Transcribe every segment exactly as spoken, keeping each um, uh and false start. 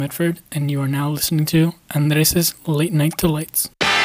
Medford, and you are now listening to Andres' Late Night to Lights.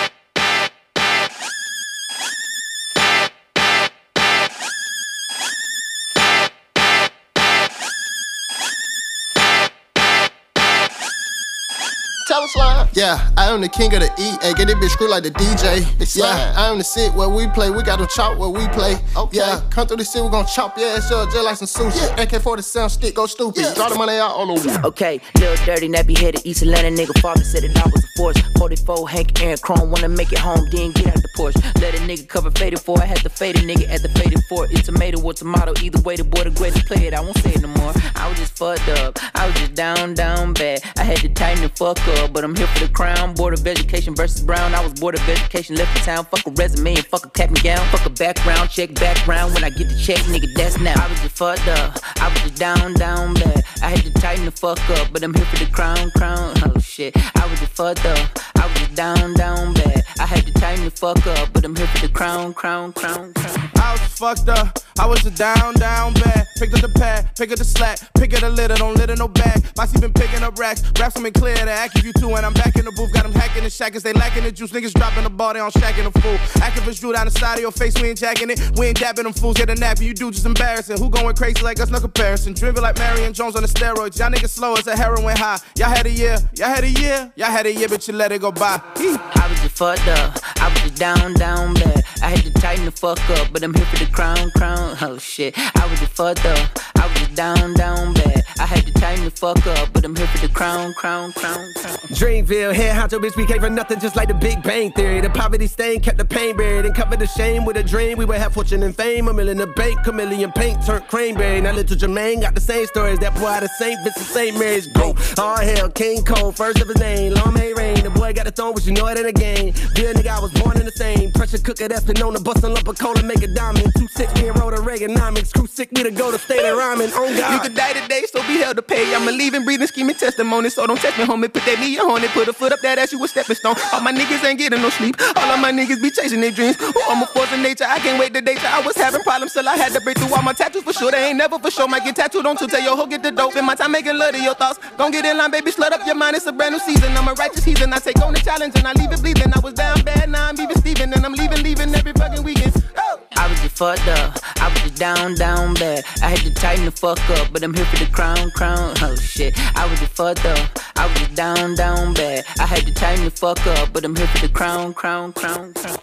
Yeah, I am the king of the E. Hey, get this bitch screw like the D J. Yeah, I am the sit where we play. We got to chop where we play. Okay. Yeah, come through the city, we gon' chop your ass up just like some sushi. Yeah. A K forty-seven stick, go stupid. Yeah. Draw the money out all over. Okay, little dirty, nappy headed East Atlanta nigga. Father said it all was a force. forty-four, Hank, Aaron, Chrome. Wanna make it home, then get out the Porsche. Let a nigga cover faded for. I had to fade a nigga at the faded for. It's tomato or tomato. Either way, the boy the greatest play it. I won't say it no more. I was just fucked up. I was just down, down bad. I had to tighten the fuck up, but I'm here for the crown. Board of Education versus Brown. I was bored of education, left the town. Fuck a resume and fuck a cap and gown. Fuck a background, check background. When I get the check, nigga, that's now. I was just fucked up. I was just down, down bad. I had to tighten the fuck up, but I'm here for the crown, crown. Oh shit. I was just fucked up. I was just down, down bad. I had to tighten the fuck up, but I'm here for the crown, crown, crown, crown. I was fucked up. I was just down, down bad. Picked up the pad, pick up the slack, pick up the litter, don't litter no bag. Bossy been picking up racks, raps them in clear to act you two, and I'm back in the booth. Got them hacking the shackers, they lacking the juice. Niggas dropping the ball, they on shacking the fool. Activists drew down the side of your face, we ain't jacking it. We ain't dabbing them fools, get a nap, you do just embarrassing. Who going crazy like us, no comparison. Driven like Marion Jones on the steroids. Y'all niggas slow as a heroin high. Y'all had a year, y'all had a year, y'all had a year, but you let it go by. I was just fucked up, I was just down, down bad. I had to tighten the fuck up, but I'm here for the crown, crown. Oh shit, I was just fucked up, I was just down, down bad. I had to tighten the fuck up, but I'm here for the crown, crown, crown, crown. Dreamville, head honcho, bitch, we came for nothing, just like the Big Bang Theory. The poverty stain kept the pain buried and covered the shame with a dream. We would have fortune and fame, a million in the bank, chameleon paint turned cranberry. Now little Jermaine got the same stories, that boy out of Saint Vincent, Saint Mary's go. All hell, King Cole, first of his name, long may rain. The boy got the throne, but you know it ain't a game. Dear nigga, I was born in the same. Pressure cooker that's been known to bust a lump of coal and make a diamond. Two six, me and Rhoda Reaganomics. Crew sick, we to go to state of rhyming. On God. You could die today, so be held to pay. I'm a leaving, breathing, scheming testimony. So don't test me, homie. Put that knee on it, put a foot up that ass, you a stepping stone. All my niggas ain't getting no sleep. All of my niggas be chasing their dreams. Ooh, I'm a force of nature, I can't wait the day I was having problems, till I had to break through all my tattoos for sure. They ain't never for sure. Might get tattooed on to tell your hoe get the dope. In my time making love to your thoughts. Gon' get in line, baby, slut up your mind. It's a brand new season. I'm a righteous heathen. I take on the challenge and I leave it bleeding. I was down bad, now I'm even Steven. And I'm leaving, leaving every fucking weekend. Oh. I was just fucked up, I was just down, down bad. I had to tighten the fuck up, but I'm here for the crown, crown. Oh shit, I was just fucked up, I was just down, down bad. I had to tighten the fuck up, but I'm here for the crown, crown, crown, crown.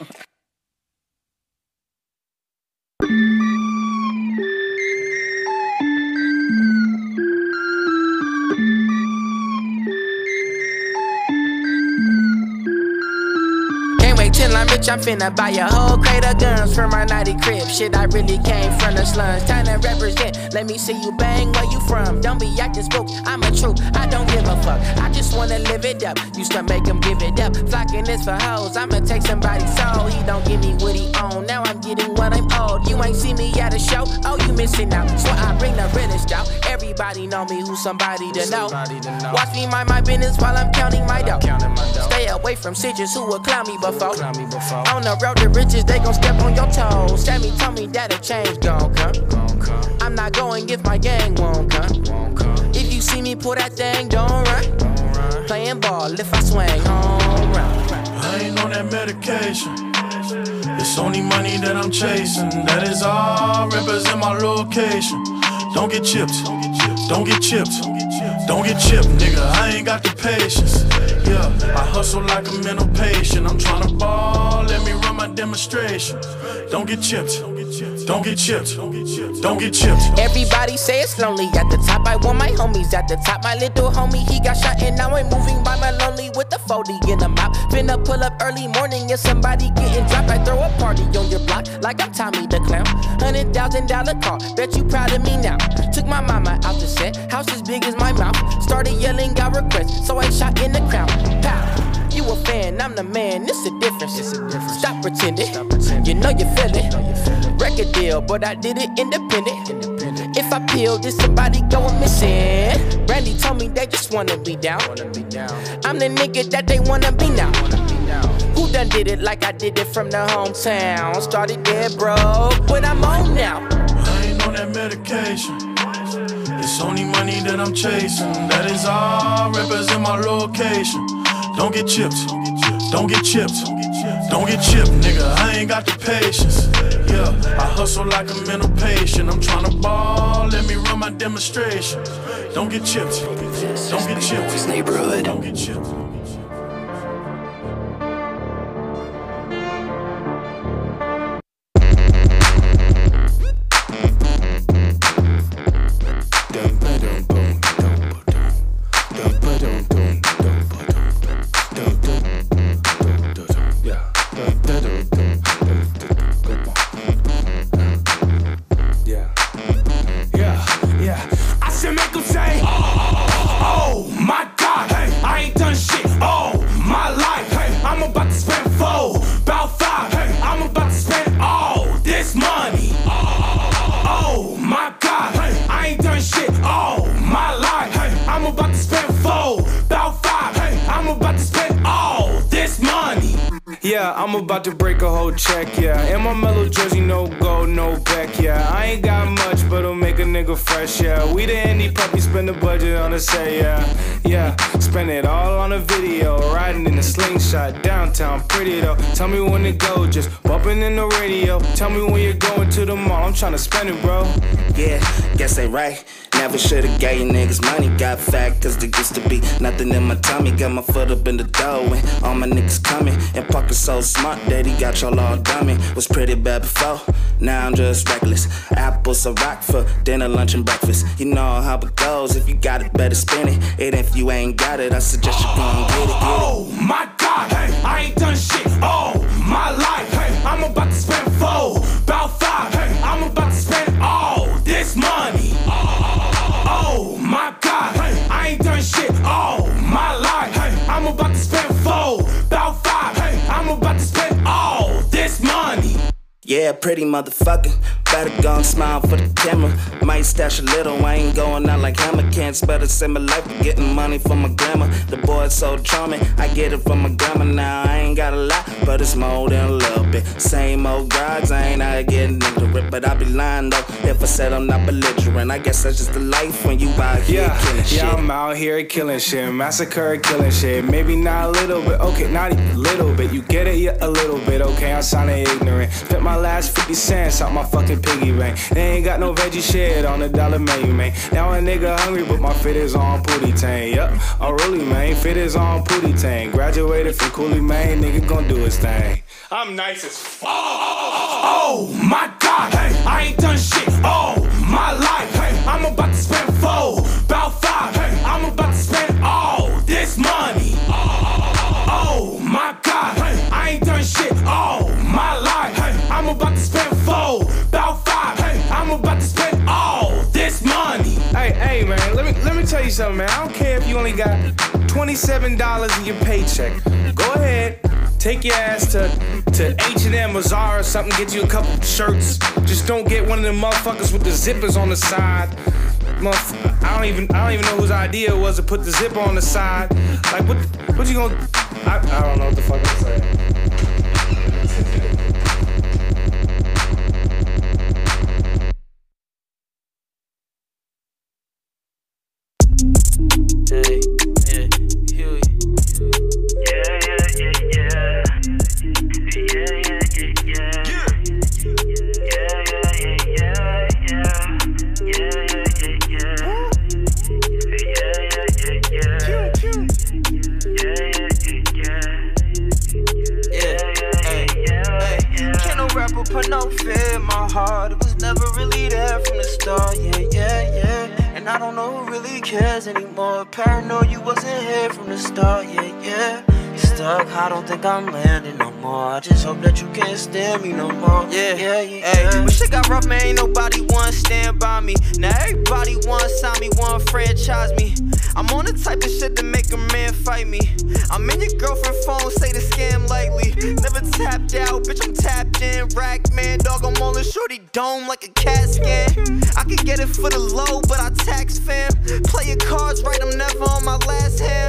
Line, bitch, I'm finna buy a whole crate of guns for my nighty crib. Shit, I really came from the slums. Time to represent. Let me see you bang. Where you from? Don't be acting spook. I'm a troop. I don't give a fuck. I just wanna live it up. Used to make him give it up. Flocking this for hoes. I'ma take somebody's soul. He don't give me what he own. Now I'm getting what I'm owed. You ain't see me at a show. Oh, you missing out. So I bring the realest out. Everybody know me. Who's somebody to know? Watch me mind my business while I'm counting my dough. Stay away from bitches who will clown me before. On the road to riches, they gon' step on your toes. Sammy told me that a change gon' come. I'm not going if my gang won't come. If you see me pull that thing, don't run. Playing ball if I swing home run. I ain't on that medication. It's only money that I'm chasing. That is all represent my location. Don't get chipped. Don't get chipped. Don't get chipped, nigga. I ain't got the patience. Yeah, I hustle like a mental patient. I'm tryna ball, let me run my demonstration. Don't get chipped, don't get chipped, don't get chipped. Everybody say it's lonely at the top. I want my homies at the top. My little homie, he got shot and now I'm moving by my lonely with the forty in the mouth. Finna pull up early morning and somebody getting dropped. I throw a party on your block like I'm Tommy the Clown. Hundred thousand dollar car, bet you proud of me now. Took my mama out the set, house as big as my mouth. Started yelling, got requests, so I shot in the crowd. Pow, you a fan, I'm the man, it's a difference. It's a difference. Stop pretending, Stop pretending. You know you feel it. Know Record deal, but I did it independent. independent. If I peel, did somebody going missing? Randy told me they just wanna be down. Wanna be down. I'm the nigga that they wanna be now. Wanna be now. Who done did it like I did it from the hometown? Started dead broke, but I'm on now. I ain't on that medication. It's only money that I'm chasing. That is all. Represent my location. Don't get chipped. Don't get chipped. Don't get chipped, nigga. I ain't got the patience. Yeah, I hustle like a mental patient. I'm tryna ball. Let me run my demonstration. Don't get chipped. Don't get chipped. This neighborhood. Don't get chipped. Yeah, I'm about to break a whole check, yeah. In my mellow jersey, no gold, no back, yeah. I ain't got much, but it'll make a nigga fresh, yeah. We the indie puppy, spend the budget on the set, yeah. Yeah, spend it all on a video, riding in a slingshot, downtown, pretty though. Tell me when to go, just bumping in the radio. Tell me when you're going to the mall, I'm tryna spend it, bro. Yeah, guess they right. Never should've gave you niggas money. Got fat cause there used to be nothing in my tummy. Got my foot up in the door and all my niggas coming. And pocket so smart that he got y'all all dummy. Was pretty bad before, now I'm just reckless. Apples a rock for dinner, lunch, and breakfast. You know how it goes, if you got it, better spend it. And if you ain't got it, I suggest you go and get it, get it. Oh my God, hey, I ain't done shit all my life. Hey, I'm about to spend four, about five. Hey, I'm about to spend all this money. Oh my God, hey, I ain't done shit all my life. Hey, I'm about to spend four, about five. Hey, I'm about to spend all this money. Yeah, pretty motherfucker. Better go and smile for the camera. Might stash a little, I ain't going out like hammer. Can't spell the same life, but getting money from my grandma. The boy's so charming, I get it from my grandma now. I ain't got a lot, but it's more than a little bit. Same old guards, I ain't out getting into it. But I be lying though, if I said I'm not belligerent. I guess that's just the life when you out here yeah, killing shit. Yeah, I'm out here killing shit, massacre killing shit. Maybe not a little bit, okay, not even a little bit. You get it, yeah, a little bit, okay, I sounded ignorant. Spent my last fifty cents out my fucking piggy bank. They ain't got no veggie shit on the dollar menu, man. Now a nigga hungry, but my fit is on Pootie Tang. Yup, oh really, man, fit is on Pootie Tang. Graduated from Cooley, man, nigga gon' do his thing. I'm nice as fuck. Oh my God, hey, I ain't done shit all my life. Hey, I'm about to spend four, about five. Hey, I'm about to spend all this money. Oh my God, hey, I ain't done shit all my life. Hey, I'm about to spend four, about five. Hey, I'm about to spend all this money. Hey, hey, man, let me let me tell you something, man. I don't care if you only got twenty-seven dollars in your paycheck. Go ahead, take your ass to to H and M or Zara or something, get you a couple shirts. Just don't get one of them motherfuckers with the zippers on the side. I don't even I don't even know whose idea it was to put the zipper on the side. Like what what you gonna I, I don't know what the fuck I'm saying. Hey, yeah, Huey. Yeah, yeah, yeah, yeah. Yeah, yeah, yeah, yeah. Yeah, yeah, yeah, yeah, yeah. Yeah, yeah, yeah, yeah. Yeah, yeah, yeah, yeah. Yeah, yeah, yeah, yeah. Can't no rapper put no fear in my heart. It was never really there from the start. Yeah, yeah, yeah. And I don't know who really cares anymore. Paranoid you wasn't here from the start, yeah, yeah. Stuck, I don't think I'm landing no more. I just hope that you can't stand me no more. Yeah, yeah, yeah. Hey, when shit got rough, man, ain't nobody want to stand by me. Now everybody want to sign me, want to franchise me. I'm on the type of shit to make a man fight me. I'm in your girlfriend phone, say the scam lightly. Never tapped out, bitch, I'm tapped in. Rack, man, dog, I'm all in shorty dome like a CAT scan. I could get it for the low, but I tax fam. Play your cards right, I'm never on my last hand. Bitch,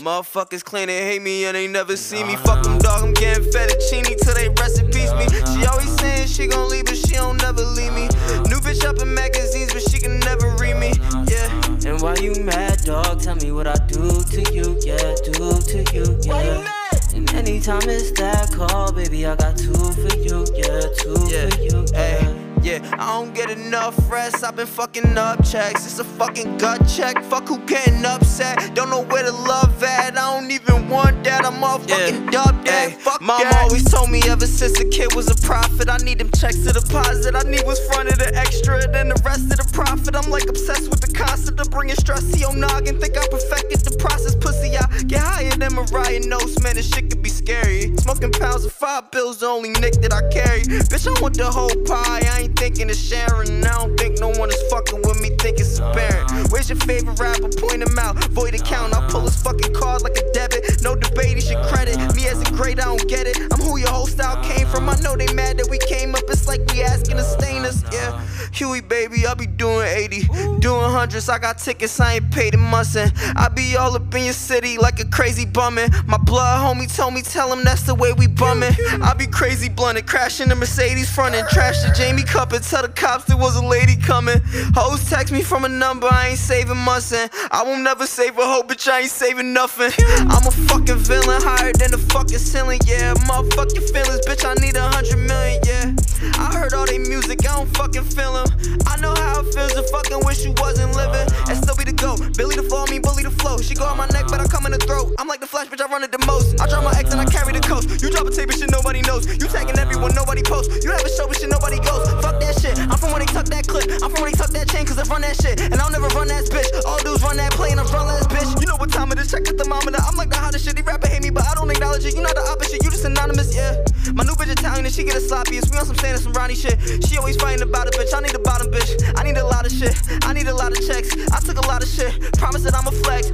Motherfuckers claim they hate me and they never see me. Fuck them, dog, I'm getting fettuccine till they rest in peace me. She always saying she gon' leave, but she don't never leave me. New bitch up in magazines, but she can never read me. Yeah. And why you mad, dog? Tell me what I do to you, yeah, do to you, yeah. And anytime it's that call, baby, I got two for you, yeah, two yeah. for you, yeah. Hey. Yeah, I don't get enough rest, I've been fucking up checks. It's a fucking gut check, fuck who getting upset. Don't know where to love at, I don't even want that. I'm all fucking yeah. dubbed that, hey. Fuck Mom that. Always told me ever since a kid was a prophet. I need them checks to deposit, I need what's front of the extra, then the rest of the profit. I'm like obsessed with the concept of bringing stress to your noggin. Think I perfected the process, pussy, I get higher than Mariah Knows, man, this shit could be scary. Smoking pounds of five bills, the only nick that I carry. Bitch, I want the whole pie, I ain't thinking of sharing. I don't think no one is fucking with me, think it's apparent. Where's your favorite rapper? Point him out, void account. I'll pull his fucking card like a debit. No debate, he should credit me as a great, I don't get it. I'm who your whole style came from. I know they mad that we came up, it's like we asking to stain us. Yeah, Huey baby, I be doing eighty, doing hundreds. I got tickets, I ain't paid in months, and I be all up in your city like a crazy bummin'. My blood homie told me, tell him that's the way we bummin'. I be crazy blunted, crashing the Mercedes frontin', trash the Jamie Cup and tell the cops there was a lady coming. Hoes text me from a number, I ain't saving months, and I won't never save a hoe, bitch, I ain't saving nothing. I'm a fucking villain, higher than the fucking ceiling, yeah. Motherfucking feelings, bitch, I need a hundred million, yeah. I heard all they music, I don't fucking feel them. I know how it feels to fucking wish you wasn't living. And still be the GOAT, Billy the flow, I mean bully the flow. She go on my neck, but I come in the throat. I'm like the Flash, bitch, I run it the most. I drop my ex and I carry the coast. You drop a tape and shit nobody knows. You tagging everyone, nobody posts. You have a show but shit nobody goes. Fuck that shit, I'm from where they tuck that clip. I'm from where they tuck that chain, cause I run that shit. And I'll never run that bitch. All dudes run that play and I'm run last bitch. You know what time it is, check the thermometer. I'm like the hottest shit, they rapper hate me, but I don't acknowledge it. You not the opposite, you just anonymous, yeah. My new bitch Italian and she get a sloppiest. We on some Sanders, some Ronnie shit. She always fighting about it, bitch. I need a bottom bitch. I need a lot of shit. I need a lot of checks. I took a lot of shit. Promise that I'ma flex.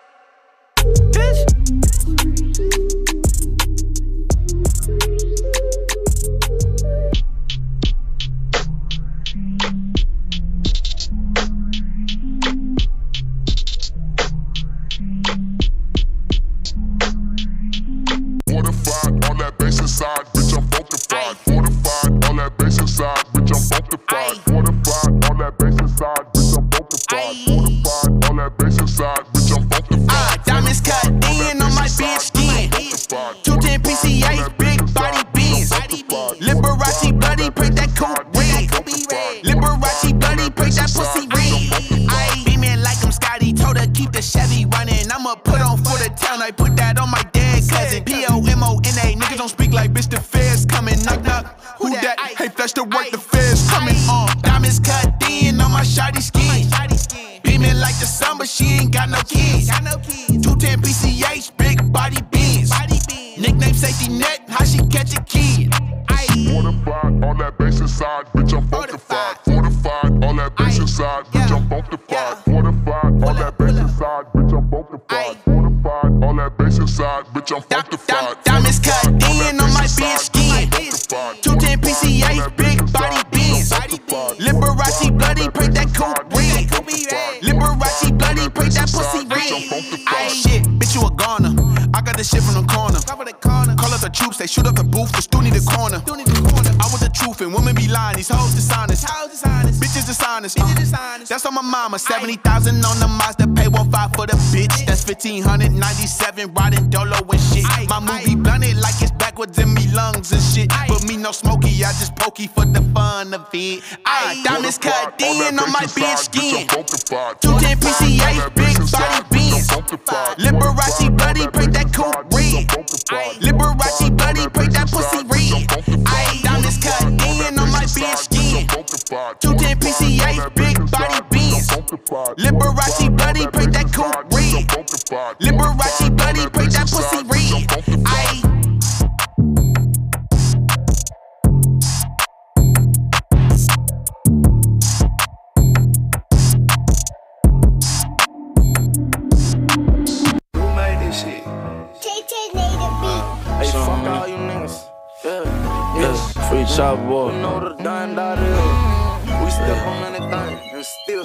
Bitch. Fortified, all that bass inside, bitch, I'm fortified. Fortified, all that bass inside, bitch, I'm fortified. Fortified, all that bass inside, bitch, I'm fortified. Fortified, all that bass inside, bitch, I'm fortified. Ah, diamonds cut in on my bitch skin. two ten P C A, big body beans. Liberace bloody, break that coupe red. Liberace bloody, break that pussy red. I beaming like I'm Scotty, told her keep the Chevy running. I'ma put on for the town, I put that on my dead cousin. P O M O N A, niggas don't speak like bitch, the feds coming. Knock knock, who that? Hey, flash the work, the feds coming on. Diamonds cut in on my shawty skin. Beaming like the sun, but she ain't got no kids. two ten P C H, big body beans. Nickname safety net, how she catch a kid. Fortified, all that bass inside, bitch, I'm fortified. Fortified, all that bass inside, bitch, I'm fortified. Fortified, all that bass inside, bitch, I'm fortified. Fortified, all that bass inside, bitch, I'm fortified. Diamonds cut in on my bitch skin. two ten P C H, big body beans. Liberace bloody, break that coupe red. Liberace bloody, break that pussy red. Ay, shit, bitch, you a goner. I got this shit from the corner. Call up the troops, they shoot up the booth, the stu need the corner. I want the truth and women be lying, these hoes dishonest. Bitches dishonest. Uh, that's on my mama. seventy thousand on the Mazda, pay one five for the bitch. That's fifteen ninety-seven, riding Dolo and shit. My movie blunted like it's backwards in me lungs and shit. But me no smoky, I just pokey for the fun of it. Ay, diamonds cut in on my bitch skin. two ten P C H, big body beans. Liberace bloody, break that coupe red. Liberace bloody, break that pussy red. Ay, diamonds cut in on my bitch skin. two ten P C H, big body beans. Liberace bloody, break that coupe red. Liberace bloody, break that pussy red. Ay. Hey, fuck all you niggas. Yeah, yeah. Free chop boy. You know the dime dot is. We step on anything and still stepping.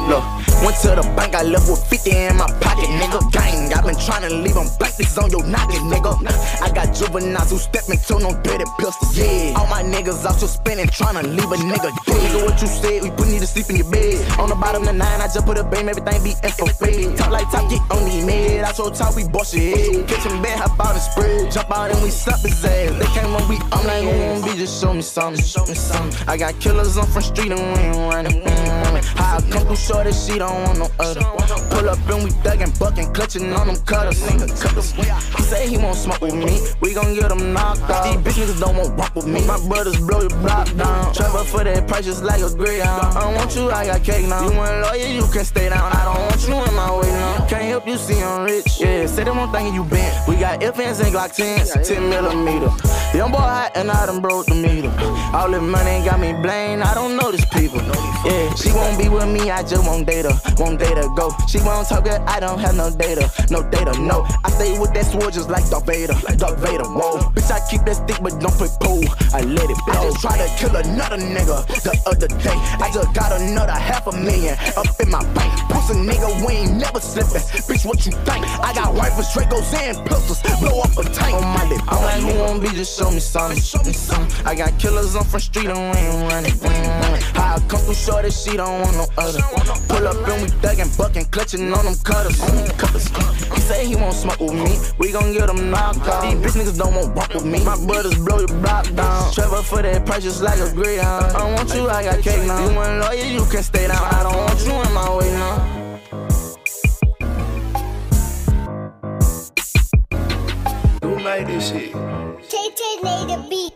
Look, went to the bank, I left with fifty in my pocket, nigga. Gang, I been tryna leave them blank, this on your noggin, nigga. I got juveniles who step into no dirty pistols, yeah. All my niggas out here spinning, tryna leave a nigga dead. Nigga, what you said, we put need to sleep in your bed. On the bottom of the nine, I just put a beam, everything be infrared. Talk like top, get on the mid. I told top, we bust your head. Catch him bad, hop out and spread. Jump out and we slap his ass. They came when we, I'm like, who won't be, just show me something, show me something. I got killers on front street and we ain't running. How I come through short as she don't want no other. Pull up and we thuggin', buckin', clutchin' on them cutters. He say he won't smoke with me, we gon' get him knocked out. These bitch niggas don't want rock with me. My brothers blow your block down. Travel for that price just like a greyhound. I don't want you, I got cake now. You want lawyer, you can stay down. I don't want you in my way now. Can't help you see I'm rich. Yeah, say them one thing you bent. We got F Ns and Glock tens, ten millimeter. Young boy hot and I done broke the meter. All this money got me blamed. I don't know these people. Yeah, she won't be with me, I just won't date her. Won't date her, go. She won't talk good, I don't have no data. No data, no. I stay with that sword just like Darth Vader. Like Darth Vader, whoa. Bitch, I keep that stick but don't play pool. I let it blow. I just tried to kill another nigga the other day. I just got another half a million up in my bank. Pussy nigga, we ain't never slipping. Bitch, what you think? I got rifles, Dracos, and pistols. Blow up a tank on my lip. I'm like, who won't be, just show me something. Show me something. I got killers on front street and we ain't running. How I come through short as she don't want no other. Pull up and we thuggin', buckin', clutchin' on them cutters. He say he won't smoke with me, we gon' get him knocked out. These bitch niggas don't want rock with me. My brothers blow your block down. Travel for that price just like a greyhound. I don't want you, I got cake now. You want lawyer, you can stay down. I don't want you in my way now. Who made this shit? Tay Tay made the beat.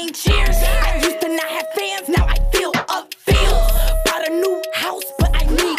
Bought a new house, but I need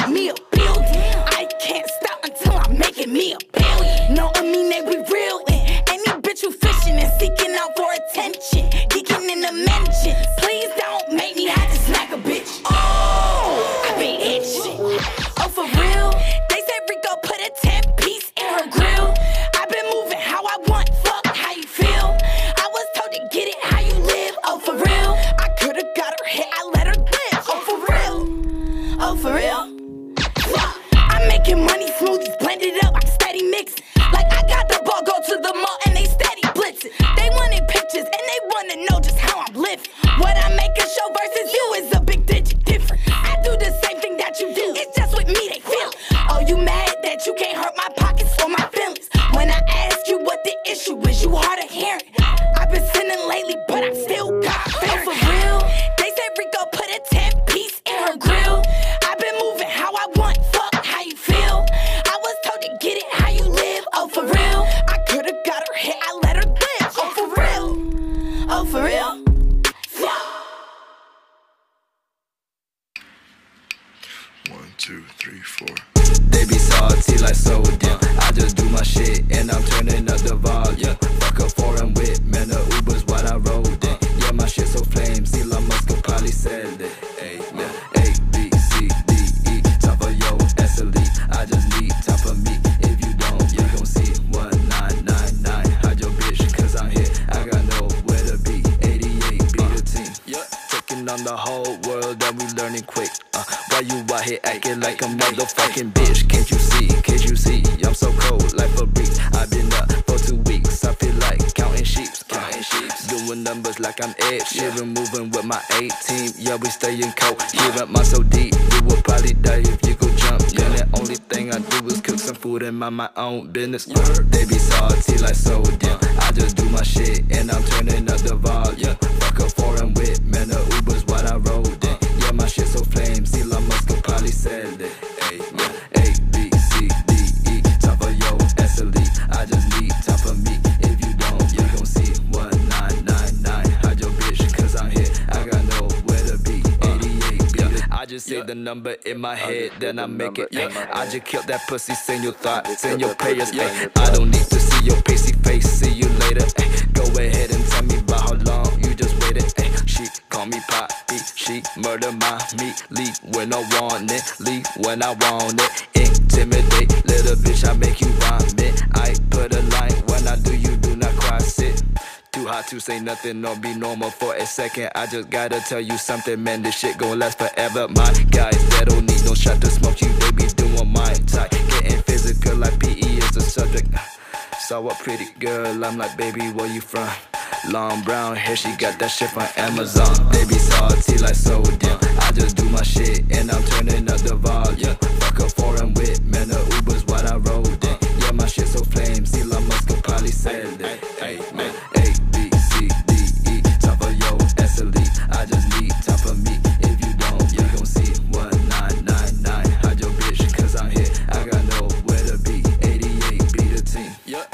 like a motherfucking bitch. Can't you see, can't you see, I'm so cold like a breeze. I've been up for two weeks, I feel like counting sheep, counting sheep. Doing numbers like I'm Ed Sheeran, moving with my A-team, yeah we stayin' cold. Here up my so deep, you will probably die if you go jump. Yeah, the only thing I do is cook some food and mind my own business. They be salty like sodium, I just do my shit and I'm turning up the volume. Fuck a foreign whip, man the Uber's what I rode in. Yeah, my shit so flame, Elon Musk could probably sell it. Ay, yeah. A, B, C, D, E, top of your S L E. I just need top of me. If you don't, you gon' see one nine nine nine. Hide your bitch, cause I'm here. I got nowhere to be. eighty-eight, yeah. I just say the number in my head, then I make it. Yeah. I just killed that pussy, send your thoughts, send your prayers. Ay. I don't need to see your pasty face, see you later. Ay. Go ahead and tell me about how long you just waited. Ay. She call me Poppy, she murder my meat. Leave when I want it, leave when I want it. Intimidate, little bitch, I make you vomit. I put a line, when I do, you do not cross it. Too hot to say nothing or be normal for a second. I just gotta tell you something, man, this shit gon' last forever. My guys, they don't need no shot to smoke you, they be doing my type. Getting physical like P E is the subject. Saw a pretty girl, I'm like, baby, where you from? Long brown hair, she got that shit from Amazon. They be salty like sodium, I just do my shit and I'm turning up the volume. Fuck a foreign whip, man, the Uber's what I rode in. Yeah, my shit so flame, Elon Musk could probably sell it. Hey, man, A, B, C, D, E, top of your S L E. I just need top of me. If you don't, you gon' see one nine nine nine. Hide your bitch, cause I'm here. I got nowhere to be. eighty-eight, be the team. Yep.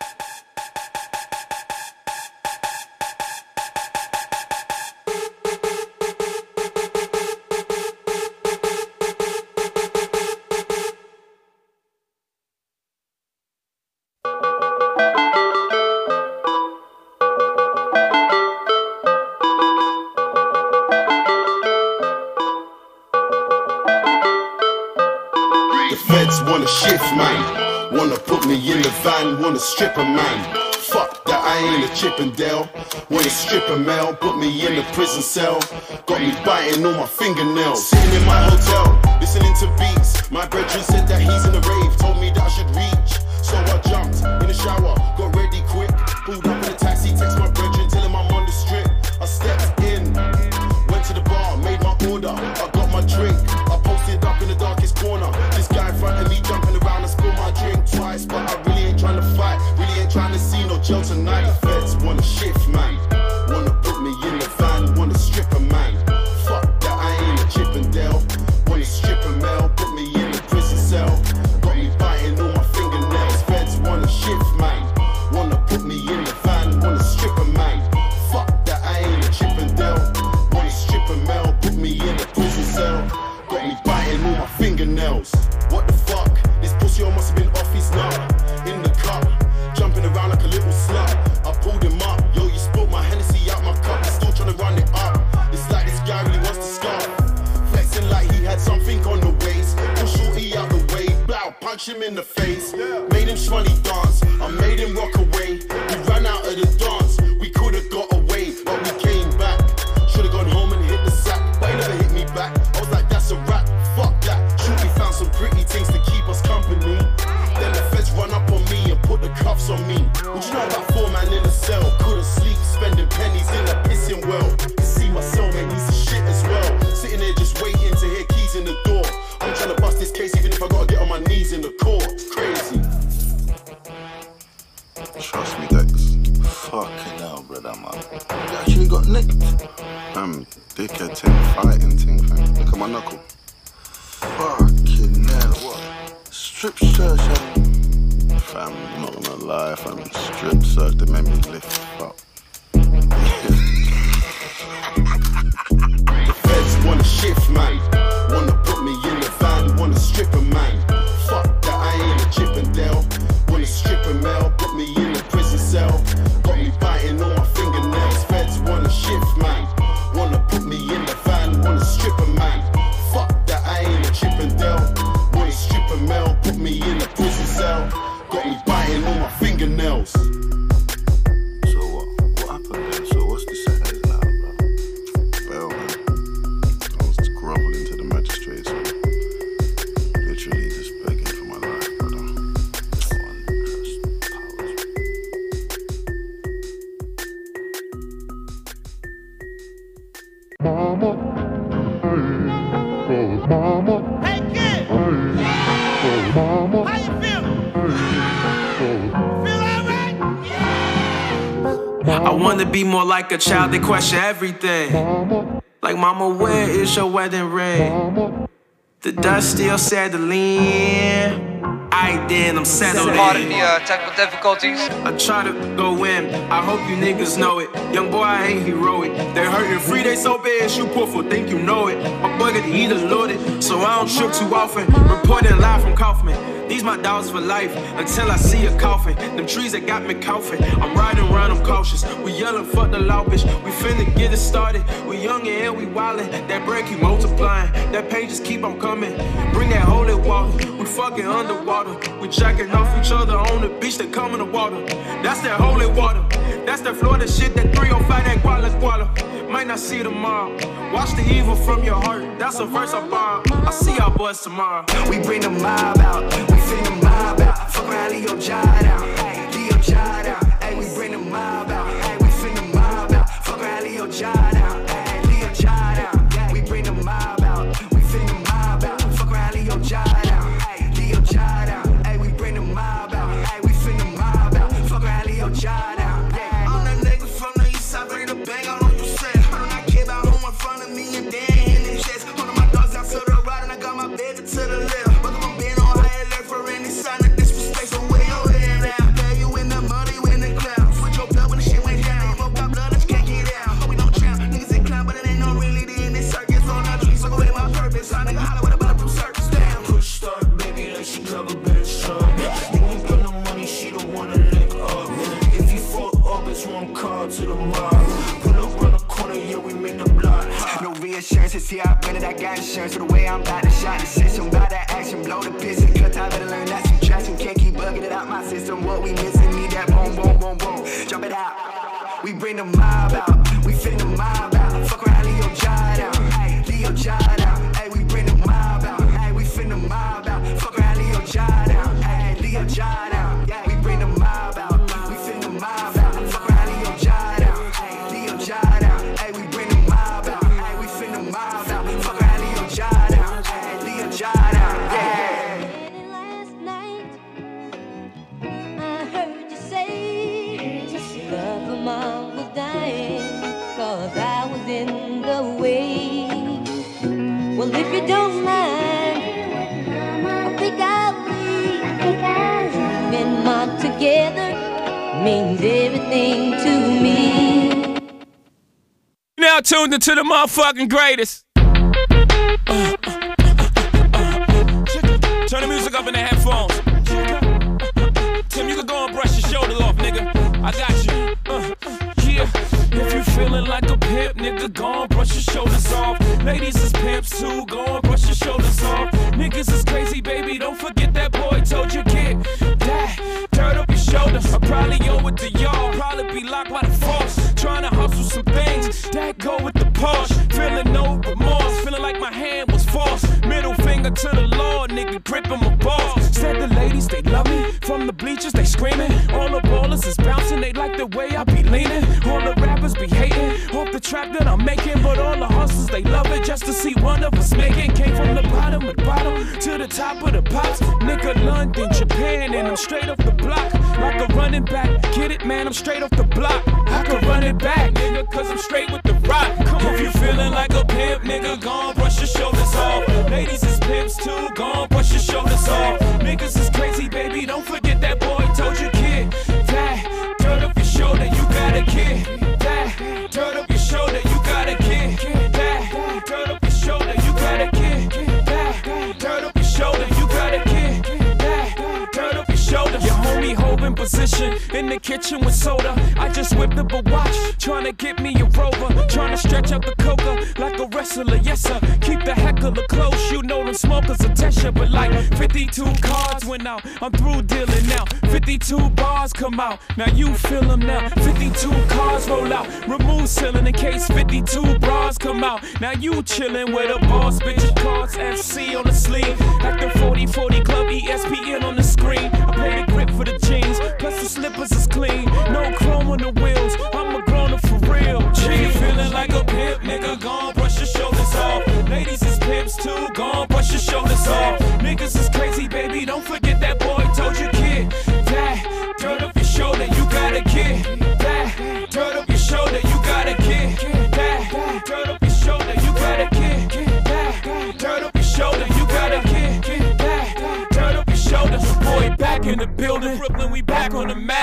Wanna shift, man. Wanna put me in the van, wanna strip a man. Fuck that, I ain't a Chippendale. Wanna strip a male, put me in the prison cell. Got me biting on my fingernails. Sitting in my hotel, listening to beats. My brethren said that he's in the rave, told me that I should reach. So I jumped in the shower, got ready quick. Pulled up in a taxi, text my brethren, tell him I'm on the strip. I stepped in, went to the bar, made my order. I got my drink, I posted up in the darkest corner. This guy in front of me jumping around, I spilled my drink twice. But I really ain't trying to fight, really ain't trying to see no jail tonight. The feds wanna shift, man. Wanna put me in the van, wanna strip a man. Fuck that, I ain't a Chippendale. Wanna strip a male, put me in the prison cell. Got me biting on my fingernails. Feds wanna shift, man. Wanna put me in the van, wanna strip a man. Fuck that, I ain't a Chippendale. Wanna strip a male, put me in the prison cell. Got me biting on my fingernails. What the fuck? This pussy all must have been off his nut. In the cup, jumping around like a little slut. I pulled him up, yo, you spilled my Hennessy out my cup. He's still trying to run it up. It's like this guy really wants to scarf. Flexing like he had something on the waist. Push shorty out the way, blow, punch him in the face. Made him shmoney dance, I made him rock away. We ran out of the dance, we could've got away, but we came back. Should've gone home and hit the sack, but he never hit me back. I was like, that's a wrap, fuck that. Shorty found some pretty things to keep us company. Then the feds run up on me and put the cuffs on me. What you know about four man in a cell? Couldn't sleep, spending pennies in a pissing well. You see my cellmate needs the shit as well. Sitting there just waiting to hear keys in the door. I'm trying to bust this case even if I gotta get on my knees in the court. It's crazy. Trust me, Dex. Fucking hell, brother, man. You actually got nicked. Um, dickhead thing, fighting thing, fam. Look at my knuckle. Fucking hell, what? Strip search, fam. I'm not gonna lie, fam. Strip search, they made me lift up. The feds wanna shift, man. Wanna put me in the van, wanna strip a man. Fuck that, I ain't a Chippendale. Wanna strip a male, put me in the prison cell. Got me biting on my fingernails. Feds wanna shift, man. Wanna put me in the van, wanna strip a man. Fuck that, I ain't a Chippendale. Wanna strip a male, put me in the prison cell. Got me biting on my fingernails. So what? What happened then? So what's the sentence now, bro? Well, man, I was groveling to the magistrates. I wanna be more like a child, they question everything. Like, mama, where is your wedding ring? The dust still sad to lean. I then, I'm settled in. Pardon the uh, technical difficulties. I try to go in, I hope you niggas know it. Young boy, I ain't heroic. They hurtin' free, they so bad, you poor for think you know it. My boy got eat loaded, so I don't shoot too often. Reporting live from Kaufman. These my dogs for life, until I see a coffin. Them trees that got me coughing. I'm riding around, I'm cautious. We yelling, fuck the law, bitch. We finna get it started. We young and we wildin'. That bread keep multiplying. That pain just keep on coming. Bring that holy water. We fucking underwater. We jacking off each other on the beach, they come in the water. That's that holy water. That's that Florida shit, that three oh five, that guala guala. Might not see tomorrow. Watch the evil from your heart. That's a verse I borrow. I see y'all boys tomorrow. We bring the mob out. We sing the mob out. Fuck around, Leo Jai out. Hey, Leo Jai out. Hey, we bring the mob out. Hey, we sing the mob out. Fuck around, Leo Jai out. Hey, Leo Jai out. We bring the mob out. We sing the mob out. Fuck around, Leo Jai out. Hey, Leo Jai out. Hey, we bring the mob out. Hey, we sing the mob out. Fuck around, Leo Jai out. I'm that nigga from the east side, bring the bang out on your set. I do not care about who in front of me and Dan in the chest. One of my dogs out to the right and I got my baby to the left. But I'm being on high alert for any sign of disrespect. So where your head at? Yeah, you in the muddy, you in the clouds. Switch your blood when the shit went down. You broke out blood that you can't get out. Hope we don't drown. Niggas ain't clown, but it ain't no reality in this circus. On our trees, so go away my purpose. I nigga holler with a bulletproof circus. Damn. Push start, baby, like she cover bitch up. You ain't got no money, she don't wanna lick up. If you fuck up, it's one call to the mob. Pull up on the corner, yeah, we make the block hot. No reassurances, see I been it, I got insurance. For the way I'm about to shot the system, about that action, blow the piston. Cut I better learn that some traction. Can't keep bugging it out my system. What we missing, need that boom, boom, boom, boom. Jump it out. We bring the mob out. We fit the mob out. Fuck around, Leo Jai out. Hey, Leo Jai out. Hey, we bring the mob out. Hey, we fit the mob out. Fuck around, Leo Jai out. Hey, Leo Jai out. Yeah, we bring the mob out. We fit the mob out. Fuck around, Leo Jai out. Hey, Leo Jai out. Hey, we bring the mob out. Hey, we fit the mob out. Fuck around, Leo Jai out. Hey, Leo Jai out. Yeah. Last night, I heard you say that the mom was dying, cause I was in the way. Well, if you don't mind, I think I'll leave. And my together means everything to me. Now tuned into the motherfucking greatest. Uh, uh, uh, uh, uh. Turn the music up in the headphones. Tim, you can go and brush your shoulder off, nigga. I got you. Uh, yeah. If you feeling like a pimp, nigga, go and brush your shoulders off. Ladies is pimps too, go and brush your shoulders off. Niggas is crazy, baby, don't forget that boy told you get that dirt up your shoulder. I probably owe it to y'all, probably be locked by the force. Trying to hustle some things that go with the Porsche. Feeling no remorse, feeling like my hand was forced. Middle finger to the Lord, nigga, gripping my balls. Said the ladies, they love me. From the bleachers, they screaming. All the ballers is bouncing, they like the way I be leaning. All the rappers be hating off the trap that I'm making. But all the hustlers, they love it just to see one of us making. Came from the bottom of the bottom to the top of the pops. Nigga, London, Japan, and I'm straight off the block. Like a running back, get it, man, I'm straight off the block. I can run it back, nigga, cause I'm straight with the rock. Come on. If you feeling like a pimp, nigga, gon' brush your shoulders off. Ladies is pimps too, gon' brush your shoulders off. Niggas is crazy, baby, don't forget that boy told you, kid. That dirt up your shoulder, you got a kid. That dirt up your shoulder, you got a kid. That dirt up your shoulder, you got a kid. That dirt up your shoulder, you got a kid. That dirt up your shoulder. Your homie holding position in the kitchen with soda. I just whipped up a watch, trying to get me a rover. Trying to stretch out the coca like a wrestler, yes sir. Keep the heckler close, you know them smokers attention. But like fifty-two cards went out, I'm through dealing now. fifty-two bars come out, now you feel them now. fifty-two cars roll out, remove ceiling in case fifty-two bras come out. Now you chillin' with a boss, bitch, cards F C on the sleeve. Like the forty forty club, E S P N on the screen. I pay the grip for the jeans, plus the slippers is clean. No chrome on the wheels, I'm a grown-up for real. G feeling like a pimp, nigga, gon' brush your shoulders off. Ladies is pimps too, gon' brush your shoulders off. Niggas is crazy, baby, don't forget that boy told you, kid. That dirt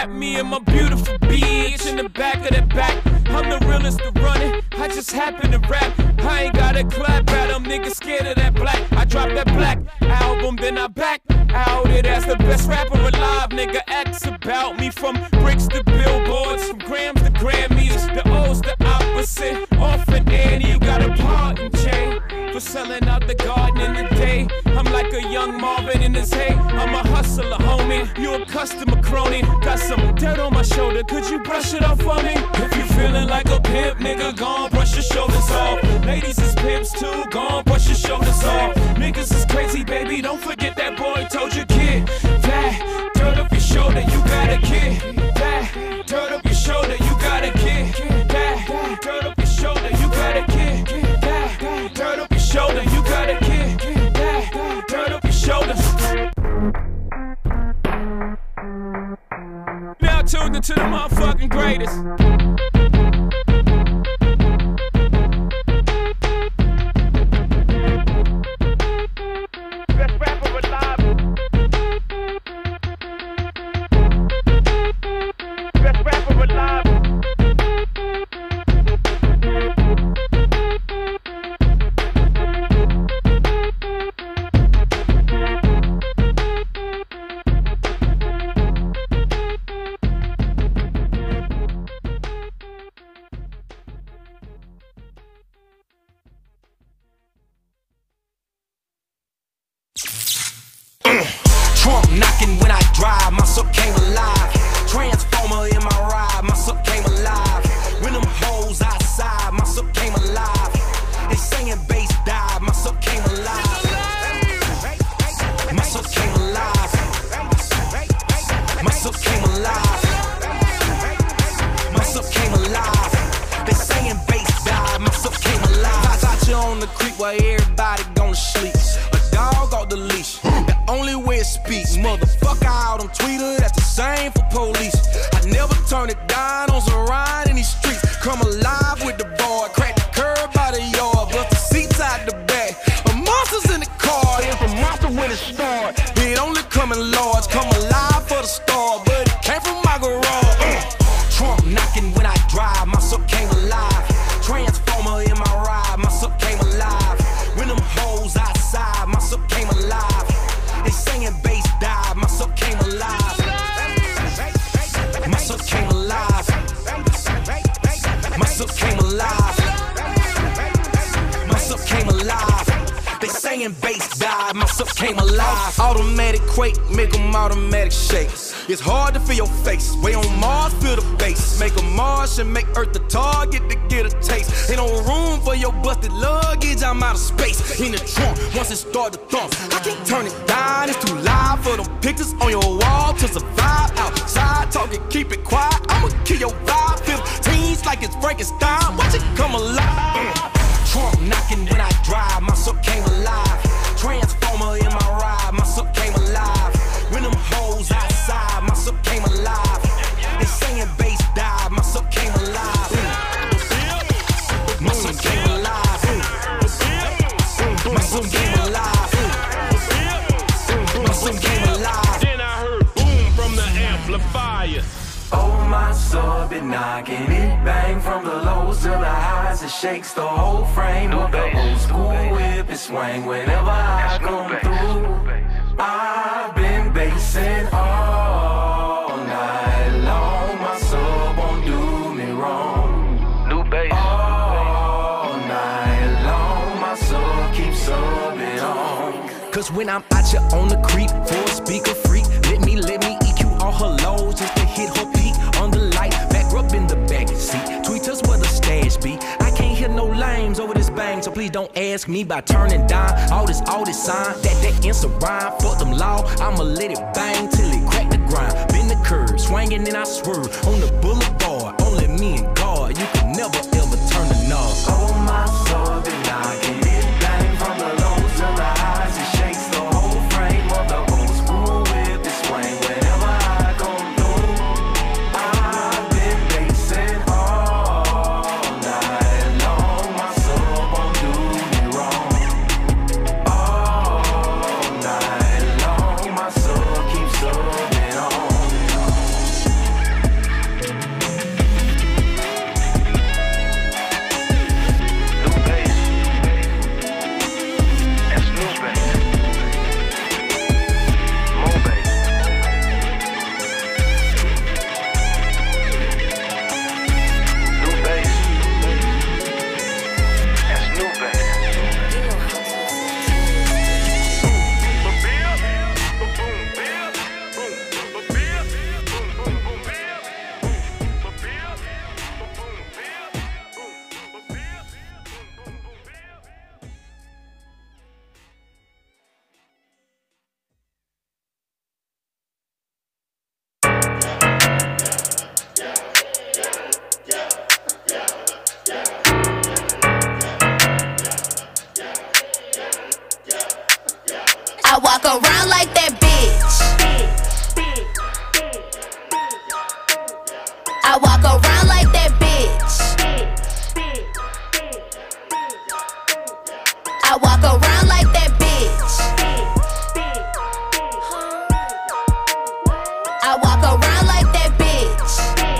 rap, me and my beautiful bitch in the back of the back. I'm the realest to run it, I just happen to rap. I ain't gotta clap at them, niggas scared of that black. I dropped that black album, then I back out it as the best rapper alive. Nigga acts about me from bricks to billboards, from grams to Grammys. The O's the opposite, orphan Annie, you got a part in chain for selling out the garden in the day. I'm like a young Marvin in his hay. I'm a hustler, homie. You a customer crony. Got some dirt on my shoulder. Could you brush it off for me? If you feeling like a pimp, nigga, gon' brush your shoulders off. Ladies is pimps too, gon' brush your shoulders off. Niggas is crazy, baby. Don't forget that boy told you, kid. That dirt up your shoulder, you got a kid. That dirt up your shoulder, you got a kid. That dirt up your shoulder, you got a kid. That dirt up your shoulder, you got a kid. That dirt up your shoulder. Now tuned into the motherfucking greatest. Best rapper alive. Best rapper alive. Trump knocking when I drive, my soul came alive. Transformer in my ride, my soul came alive. When them hoes outside, my soul came alive. They singing bass dive, my soul came alive. My soul came alive. My soul came alive. My soul came alive. They singing bass dive, my soul came alive. I got you on the creek while everybody gonna sleep. A dog off the leash. Only way it speaks, motherfucker out on Twitter, that's the same for police. I never turn it down on some ride in these streets. Come alive with the boy, crack the curb out the yard, bust the seats out the back. A monster's in the car, and from monster when it start. It only come in large, come alive for the star, but it came from my garage. Uh. Trump knocking when I drive, my soul came alive. Transformer in my ride, my soul came alive. When them hoes outside, my soul came alive. They singing bass dive, my soul came alive. My soul came alive. My soul came alive. My soul came alive. They singing bass dive, my soul came alive. Automatic quake, make them automatic shake. It's hard to feel your face. Way on Mars, feel the bass. Make a Mars and make Earth the target to get a taste. Ain't no room for your busted luggage, I'm out of space. In the trunk, once it start to thump, I can't turn it down, it's too loud for them pictures on your wall to survive. Outside talking, keep it quiet, I'ma kill your vibe. Fifteens like it's Frankenstein, watch it come alive. Trump knocking when I drive, my soul came alive. Transformer in my ride, my soul came alive. When them hoes outside, my soul came alive. They singing bass dive, my soul came alive. My soul came alive. My soul came alive. My soul came alive. Then I heard boom from the amplifier. Oh, my soul been knocking it, bang from the lows to the highs. It shakes the whole frame of the old school whip. It swing whenever I come through. I've been basing all night long. My soul won't do me wrong. New bass. All night long, my soul keeps subbing on. Cause when I'm out here on the creep, for a speaker freak, let me, let me E Q all her lows just to hit her peak. On the light, back up in the back seat. Tweet us where the stash be. I can't hear no lames over this bang, so please don't ask me about turning down all this, all this sign. That, that instant rhyme, fuck them law. I'ma let it bang till it crack the grind. Bend the curve, swinging and I swerve on the boulevard. Only me and God, you can never ever turn the knob. Oh, my soul been knocking it, bang from the lows to the highs. It shakes the whole frame of the old school whip. It swing whenever I come through. I've been basing all night long. My soul won't do me wrong. All night long, my soul keeps subbing on. I walk around like that bitch. I walk around like that bitch. I walk around like that bitch.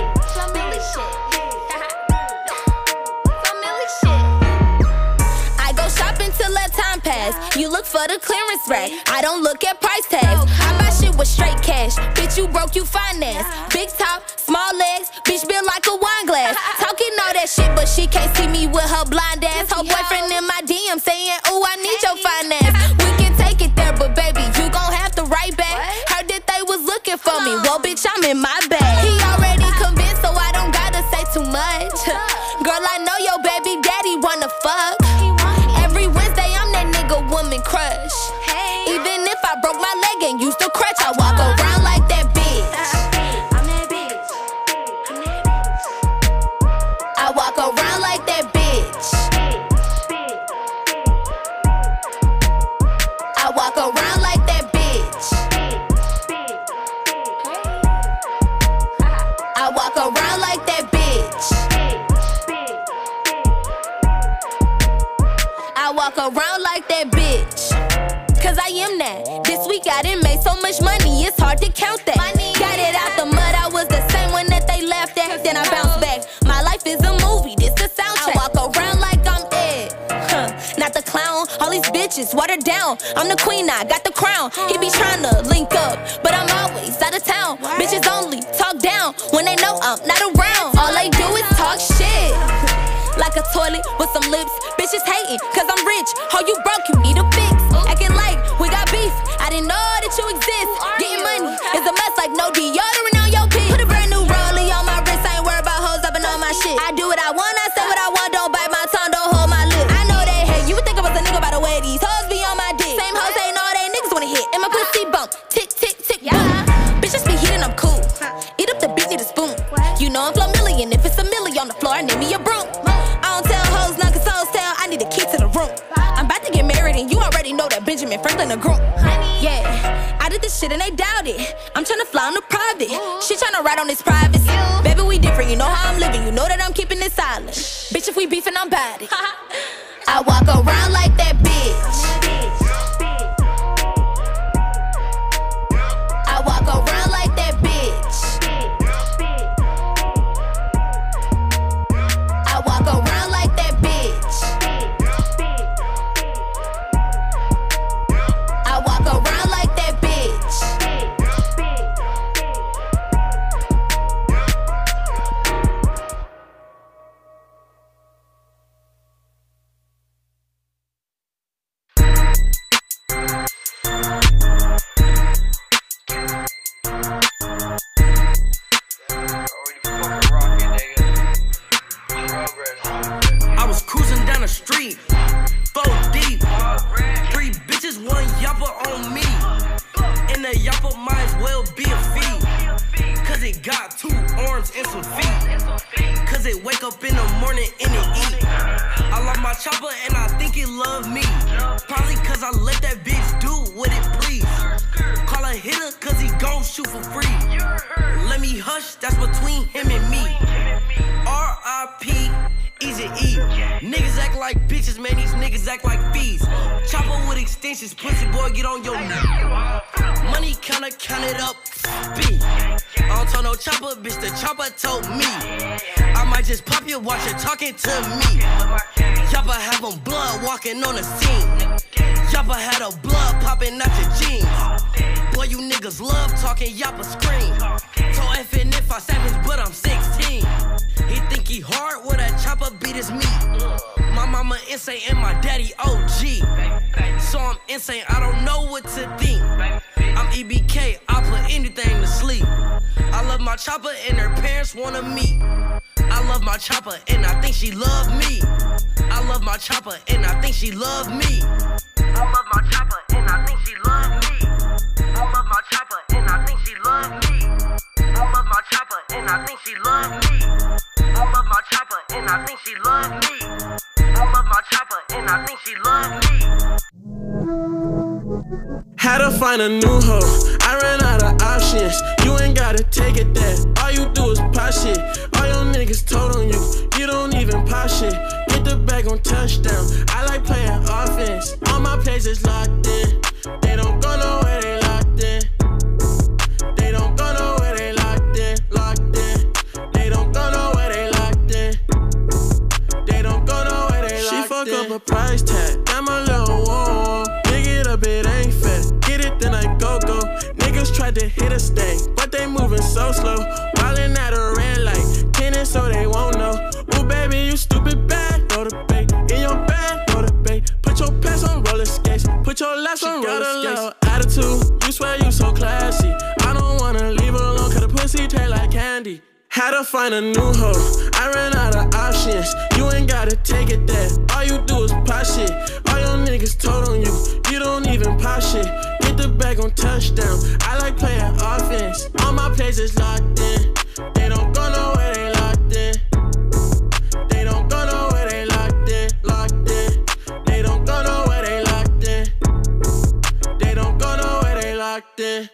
I go shopping till that time pass. You look for the clearance rack. I don't look at price tags. I buy shit with straight cash. Bitch, you broke, you finance. Big top, small legs, bitch built like a wine glass. Talking all that shit, but she can't see me with her blind ass. Her boyfriend in my D M saying, ooh, I need your finance. We can take it there, but baby, you gon' have to write back. Heard that they was looking for me. Well, bitch, I'm in my bag. He already convinced, so I don't gotta say too much. Girl, I know your baby daddy wanna fuck. Every Wednesday, I'm that nigga woman crush. Even if I broke my leg and used to crutch, I walk around like that bitch. I walk around like that bitch. I walk around like that bitch. I walk around like that bitch. I walk around like that bitch. Cause I am that. This week I done made so much money, it's hard to count that. Got it out the mud, I was the same one that they left at. Then I bounced back. My life is a movie, this the soundtrack. I walk around like I'm Ed, huh, not the clown. All these bitches watered down. I'm the queen, I got the crown. He be tryna link up, but I'm always out of town. Bitches only talk down when they know I'm not around. All they do is talk shit, like a toilet with some lips. Bitches hating, cause I'm rich. How you broke, you need a fix. Acting like we got beef, I didn't know that you exist. Getting money is a mess, like no deodorant on your pee. Put a brand new rollie on my wrist, I ain't worried about hoes up and on my shit. I do what I want, I say what I want, don't bite my tongue, don't hold my lip. I know they hate, you would think I was a nigga by the way these hoes be on my dick. Same hoes ain't all they niggas wanna hit, and my pussy bump, tick, tick, tick, boom. Bitches be hitting, I'm cool. Eat up the beat, need a spoon. You know I'm flow million, if it's a milli on the floor, I need me a broom. I don't tell hoes, none cause hoes tell, I need a key to the room. I'm about to get married and you already know that Benjamin Franklin a groom. Yeah, I did this shit and they doubt it. I'm tryna fly on the private. She tryna ride on this privacy. Baby, we different, you know how I'm living. You know that I'm keeping it silent. Bitch, if we beefing, I'm bad. I walk around like that bitch. I walk around like that bitch. I walk around like that bitch. I walk around like that bitch. I was cruising down the street, four deep, three bitches, one yapper on me, and the yapper might as well be a feed, cause it got two arms and some feet, cause it wake up in the morning and it eat. I love my chopper and I think it love me, probably cause I let that bitch do what it please. Call a hitter cause he gon' shoot for free. Let me hush, that's between him and me. R I P Easy E. Niggas act like bitches, man, these niggas act like fees. Chopper with extensions, pussy boy, get on your knee. Money counter, count it up, speed. I don't tell no chopper, bitch, the chopper told me. I might just pop you, watch you talking to me. Chopper have them blood walking on the scene. Chopper had a blood popping out your jeans. Boy, you niggas love talking, Yappa scream. So F and if I savage, but I'm sixteen. He think he hard with a chopper beat his meat. My mama insane and my daddy O G. So I'm insane, I don't know what to think. I'm E B K, I put anything to sleep. I love my chopper and her parents wanna meet. I love my chopper and I think she love me. I love my chopper and I think she love me. I love my chopper and I think she love me. I love my chopper and I think she love me. I love my chopper and I think she love me. I love my chopper and I think she love me. I love my chopper and I think she love me. Had to find a new hoe, I ran out of options. You ain't gotta take it there, all you do is pop shit. back on touchdown. I like playing offense. All my plays is locked in. They don't go nowhere, they locked in. They don't go nowhere, they locked in, locked in. They don't go nowhere, they locked in. They don't go nowhere, they locked in. She fuck up a price tag, got my little warm. Dig it up, it ain't fair. Get it, then I go go. Niggas tried to hit a stay, but they moving so slow. Wildin' at a red light, tinted so they won't know. Ooh, baby, you stupid bad. Know the bait in your bag, know the bait. Put your pants on roller skates, put your laps on roller skates. She got a little attitude, you swear you so classy. I don't wanna leave her alone, cause the pussy taste like candy. Had to find a new hoe, I ran out of options. You ain't gotta take it there, all you do is pop shit. All your niggas told on you, you don't even pop shit. Get the bag on touchdown, I like playing offense. All my plays is locked in, they don't go nowhere, they locked in. They don't go nowhere, they locked in, locked in. They don't go nowhere, they locked in. They don't go nowhere, they locked in.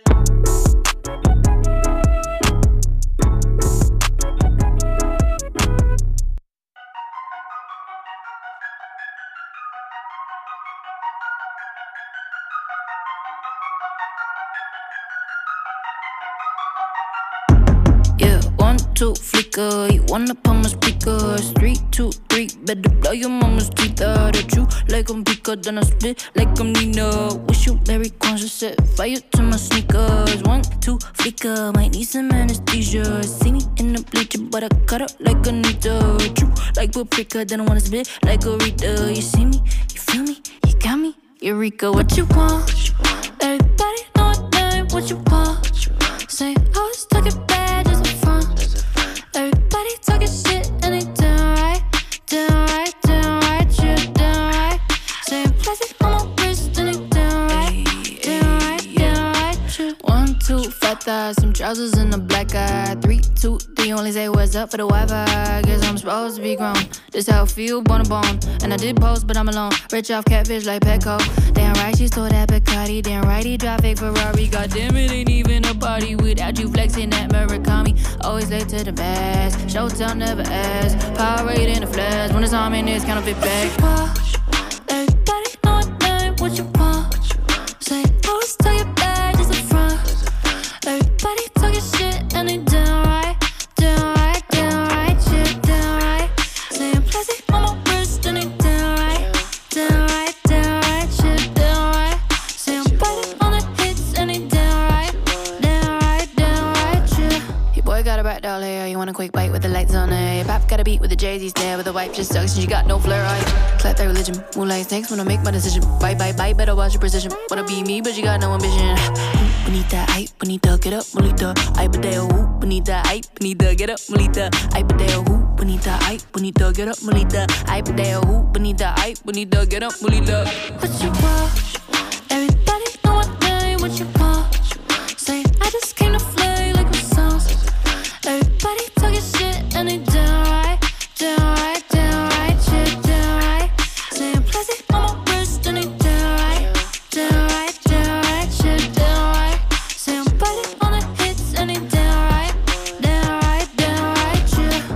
Two flicker, you wanna put my speakers. Three, two, three, better blow your mama's teeth out. At you like I'm bigger than I split like I'm Nina. Wish you Larry Quanza set fire to my sneakers. One, two, flicker, might need some anesthesia. See me in the bleacher, but I cut up like a Anita. True, like paprika, then I wanna spit like a Rita. You see me, you feel me, you got me. Eureka, what you want? Everybody know what name, what you want? Say, I was talking bad, just a front. Everybody talking shit and they down right, down right, down right, yeah, down right. Saying plastic on my wrist and they down right, down right, down right, yeah. One, two, fat thighs, some trousers and a black eye. Three, two, three, only say what's up for the Wi-Fi. Guess I'm supposed to be grown. This how I feel, bone to bone. And I did post, but I'm alone. Rich off catfish like Petco. Damn right, she stole that Bacardi. Damn right, he drive fake Ferrari. Goddamn, it ain't even a party without you flexing that Murakami. Always late to the best. Showtime never ask. Power rate in the flash. When it's on me, it's counterfeit back. Everybody know what name, what you want. Say, always tell you bad, just a front. Everybody talking shit and they down right, down right, down right, yeah, down right. Saying plastic on my wrist and they down right, down right, down right, yeah, down right. Saying plastic on the hits and they down right, down right, down right, yeah. Your boy got a bright doll hair, you want a quick bite with the lights on there. Pop got a beat with the Jay-Z stare, with the wife just sucks and she got no flair eyes. Clap that religion, moonlight snakes when I make my decision. Bye, bye, bye, better watch your precision. Wanna be me, but you got no ambition. Bonita, hype, bonita, get up, molita. Ay, pateo, ooh, bonita, hype, bonita, get up, molita. Ay, pateo, ooh, bonita, hype, bonita, get up, molita. Ay, pateo, ooh, bonita, hype, bonita, get up, molita. What you want? Everybody know what name, what you want? Say, I just came to play like my songs. Everybody talking shit and they down right, down right, down right, yeah, down right. Saying plastic on my wrist and they down right, down right, down right, yeah, down right. Saying plastic on the hits and they down right, down right, down right, yeah.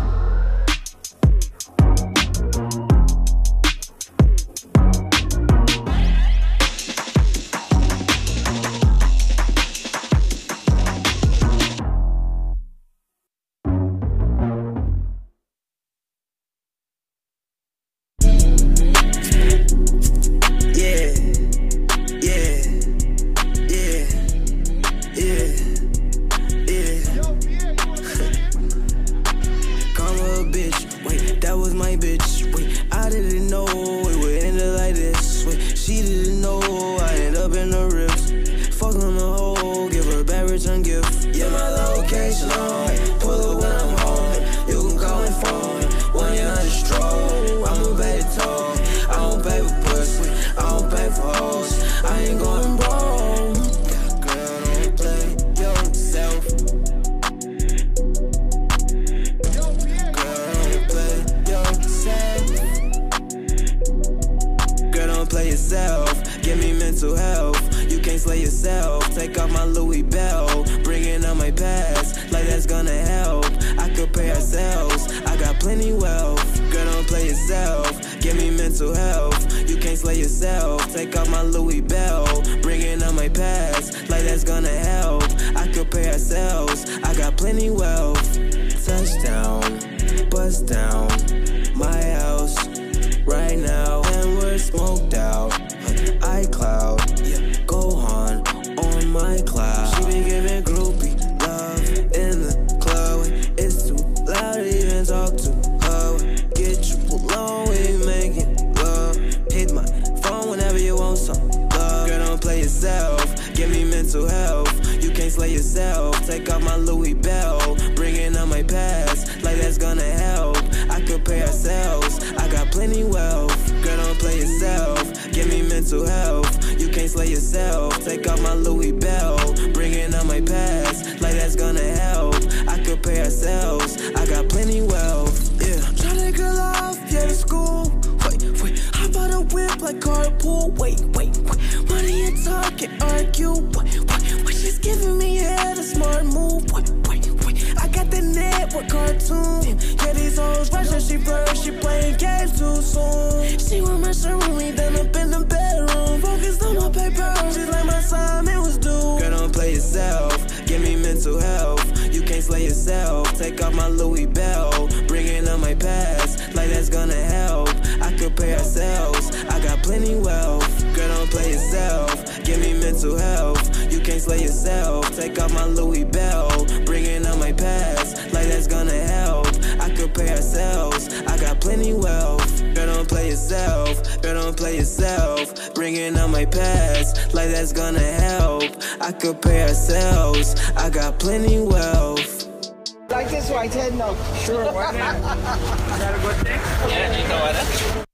give me mental health. You can't slay yourself. Take off my Louis Bell, bringing up my past, like that's gonna help. I compare ourselves, I got plenty wealth. Touchdown, bust down, my house, right now, and we're smoked out. iCloud, yeah, Gohan on my cloud. She be giving groupie love in the club. It's too loud to even talk to her. Get you alone, we making love. Hit my phone whenever you want some love. Girl, don't play yourself, give me mental health. You can't slay yourself. Take off my Louis Bell, bringing up my past, like that's gonna help. I compare ourselves, I got plenty wealth. Girl, don't play yourself, give me mental health. You can't slay yourself. Take off my Louis Bell, bringing up my past, like that's gonna help. I compare ourselves, I got plenty wealth. Yeah, try that girl off, yeah, to school. Wait, wait, how about a whip like carpool? Wait, wait, wait, money and talk and argue. Wait, wait, wait, she's giving me head, a smart move. Wait, wait, wait, I got the network cartoon. Yeah, these hoes rushing, she first, she playing games too soon. She want my shirt when we done up in the bedroom. Focused on my paper, she's like my assignment was due. Girl, don't play yourself, give me mental health. You can't slay yourself. Take off my Louis Bell, bringing up my past, like that's gonna help. I compare ourselves, I got plenty wealth. Girl, don't play yourself, give me mental health. You can't slay yourself. Take off my Louis Bell, bringing up my past, like that's gonna help. I compare ourselves, I got plenty wealth. Girl, don't play yourself, girl, don't play yourself. Bringing up my past, like that's gonna help. I compare ourselves, I got plenty wealth. Like this right head, no. Sure, why not? Is that a good thing? Yeah, you know what that's.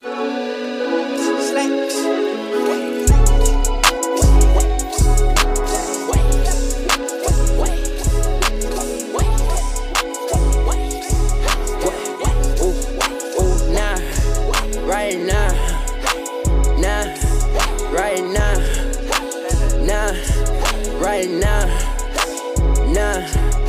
Right now, nah, right now, nah, right now, nah.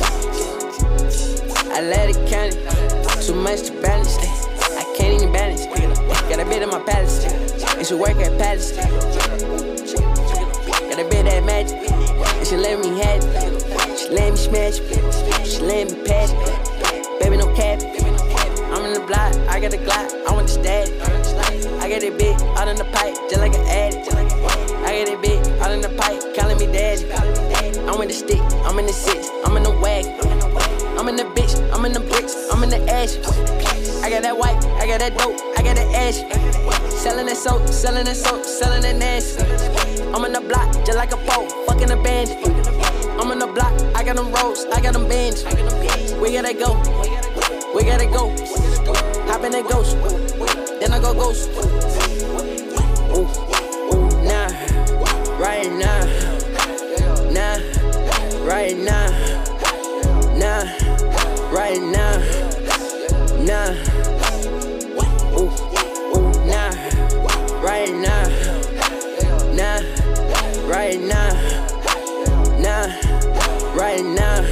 I let it count it, too much to balance. I can't even balance. Got a bit of my palace, and she work at Palace. Got a bit of that magic, and she let me have it. She let me smash it, she let me pass it. Baby, no cap. I'm in the block, I got a Glock, I want the static. I got it big, out in the pipe, just like an addict. I got it big, out in the pipe, calling me daddy. I'm in the stick, I'm in the six, I'm in the wagon. I'm in the bitch, I'm in the bricks, I'm in the ash. I got that white, I got that dope, I got that ash. Selling that soap, selling that soap, selling that nasty. I'm in the block, just like a pole, fucking a bandit. I'm in the block, I got them rolls, I got them bands. We gotta go, we gotta go. Hop in that ghost, then I go ghost. Ooh, ooh, nah, right now, nah, right now, nah, right now, nah. Ooh, ooh, nah, right now, nah, right now, nah, right now,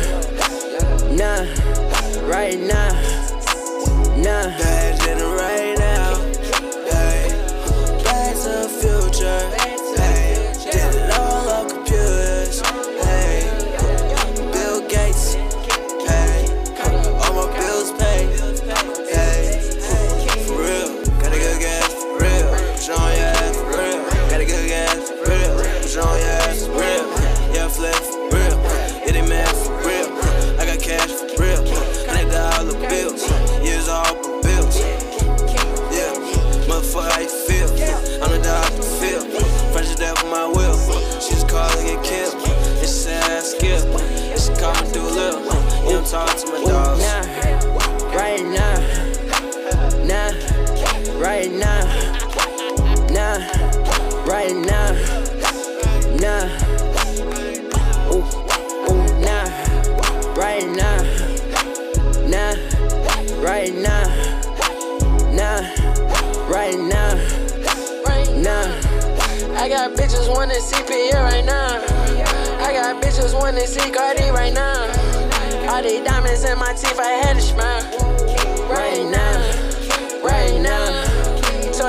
nah, right now. Nah. Back in the right now, hey. Back to the future, hey. Did it all on computers, hey. Bill Gates, hey. All my bills paid, hey. For real, got a good gas, for real. Put you on your ass, for real. Got a good gas, for real. Put you on your ass, for real. Yeah, flex, for real. Hit it, man, for real. I got cash, for real. Connect all the bills. Years all for bills. Yeah, motherfucker, how you feel? I'm the dog to feel. Fresh as that with my will. She just called to get killed. And she said I skill. And she called me through a little. Yeah, I'm talking to my dogs. Nah, right now. Nah, right now. Nah, right now. Nah. Ooh, ooh, nah, right now. Nah. Right now, nah, right now, right now. I got bitches wanting C P A right now. I got bitches wanting C Cardi right now. All these diamonds in my teeth, I had to smile. Right now, right now.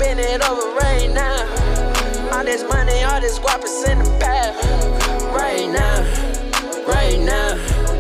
bend it over right now. All this money, all this guap is in the path. Right now, right now.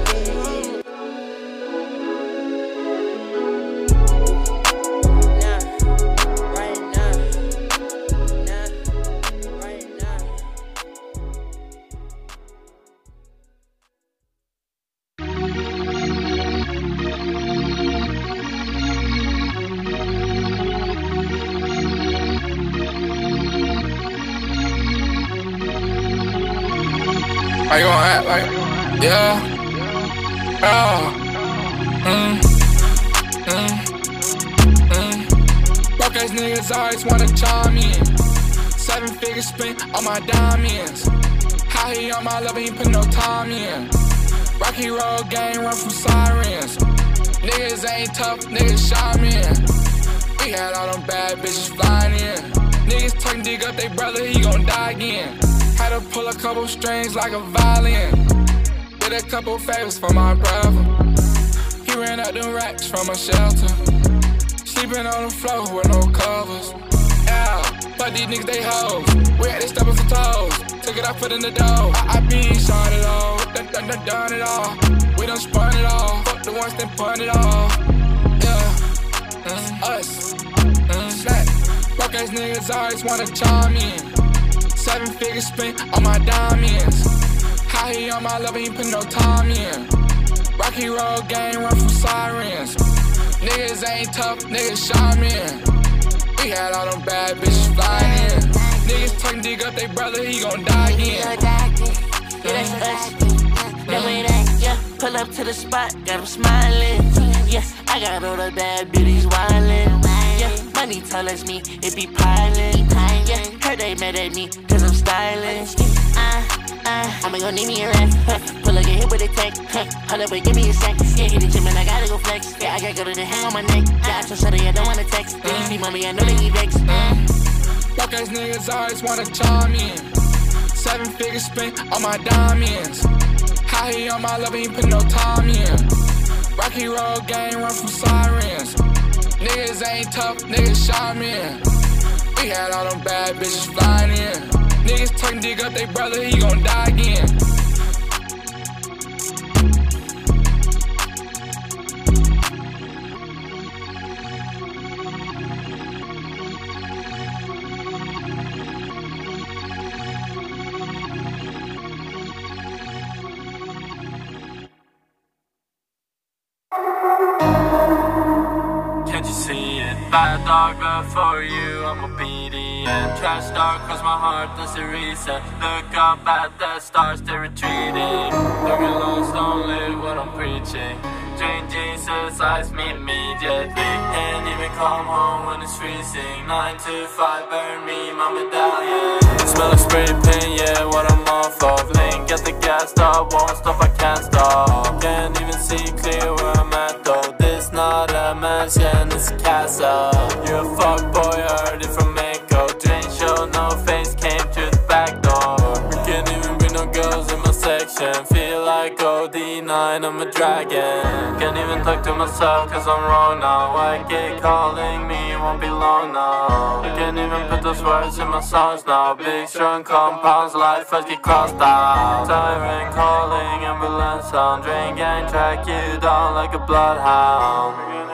How you gonna act like, yeah, yeah, mm, mm, mm. Broke ass niggas always wanna chime in. Seven figures spent on my diamonds. How he on my level, he put no time in. Rocky Road gang run from sirens. Niggas ain't tough, niggas shy men. We had all them bad bitches flying in. Niggas tucking dig up they brother, he gon' die again. Had to pull a couple strings like a violin. Did a couple favors for my brother. He ran up them racks from a shelter. Sleeping on the floor with no covers. Yeah, but these niggas they hoes. We had to step on some toes. Took it out, put in the dough. I, I been shot it all. Done, done, done, done it all. We done spun it all. Fuck the ones that pun it all. Yeah, mm, us. Mm, slack. Broke ass niggas always wanna chime in. Seven figures spent on my diamonds. How he on my level, he put no time in. Rocky Road gang run from sirens. Niggas ain't tough, niggas shy men. We had all them bad bitches flying in. Niggas tucking dig up they brother, he gon' die again. Yeah, that's us. That way that, yeah. Pull up to the spot, got them smiling. Yeah, I got all the bad bitches wildin'. Yeah, money tell us me, it be piling. Yeah, heard they mad at me, cause I'm styling. Uh, uh, I'ma go need me a rent. Huh. Pull up, get hit with a tech. Huh. Hold up, wait, give me a sec. Yeah, hit the gym and I gotta go flex. Yeah, I gotta go to the hang on my neck. Yeah, I told Shuddy I don't wanna text. Then you see mommy, I know they need vex. Mm. Broke ass niggas always wanna chime in. Seven figures spent on my diamonds. How he on my level, he put no time in. Rocky Road gang run from sirens. Niggas ain't tough, niggas shy men. We had all them bad bitches flying in. Niggas tucking dig up they brother, he gon' die again. Can't you see it? Bad dog, but for you I'm a B D N. Trash dog, cross my heart, that's a reason. Look up at the stars, they're retreating. Don't get lost, don't live what I'm preaching. Drink Jesus, eyes me immediately. Can't even come home when it's freezing. Nine to five, burn me, my medallion. Smell like spray paint, yeah, what I'm off of. Link at the gas stop, won't stop, I can't stop. Can't even see clear where I'm at though. This not a mansion, it's a castle. You're a fuckboy, heard it from Mako. Drink show, no face, came through the back door. We can't even bring no girls in my section. Feel like O D nine, I'm a dragon. Can't even talk to myself cause I'm wrong now. Why keep calling me, it won't be long now. I can't even put those words in my songs now. Big strong compounds, life has get crossed out. Siren calling, ambulance sound. Drain gang track you down like a bloodhound.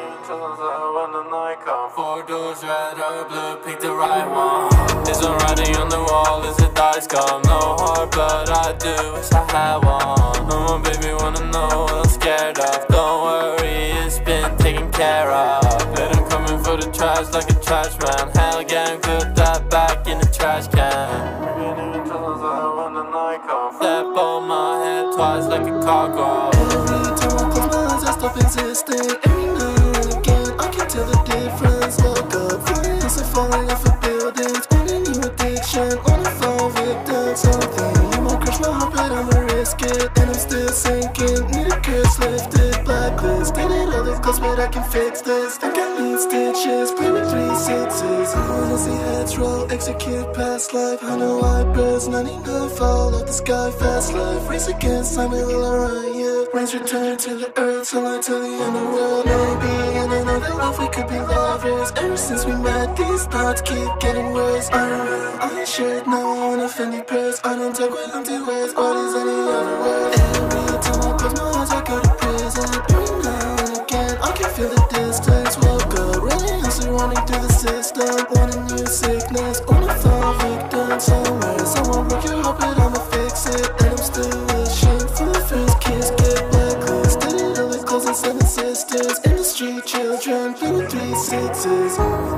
When the night comes, four doors, red or blue, pick the right one. Is one writing on the wall, is it dice come? No heart, but I do, wish I had one. Oh, my baby wanna know what I'm scared of. Don't worry, it's been taken care of. Let him come in for the trash like a trash man. Hell gang, put that back in the trash can. When the night comes, step on my head twice like a cockroach. Every time I close my eyes, I stop existing. Every now and again, I can tell the difference. Look up, friends are falling off of buildings. On a new addiction, on a phone victim. Something, you might crush my heart, but I'ma risk it. And I'm still sinking, need a curse lifted. Blacklist, did it all this close, but I can fix this. Think I need stitches, play with three sixes. I wanna see heads roll, execute past life. Hundred white birds, ninety-nine fall out the sky. Fast life, race against time, it will around you. Rains return to the earth, sunlight to the underworld. Maybe in another life we could be lovers. Ever since we met, these thoughts keep getting worse. I don't know, I ain't sure, no, I want a Fendi purse. I don't talk with empty words, what is any other word? Every time I close my eyes, I go to prison. Every now and again, I can feel the distance. Woke up, really hustling, running through the system. Want a new sickness, wanna fall victim somewhere. Someone broke your heart, but I'ma fix it. And I'm still wishing for the first kiss. Get blacklisted, it all the clothes and seven sisters. In the street, children, play with three sixes.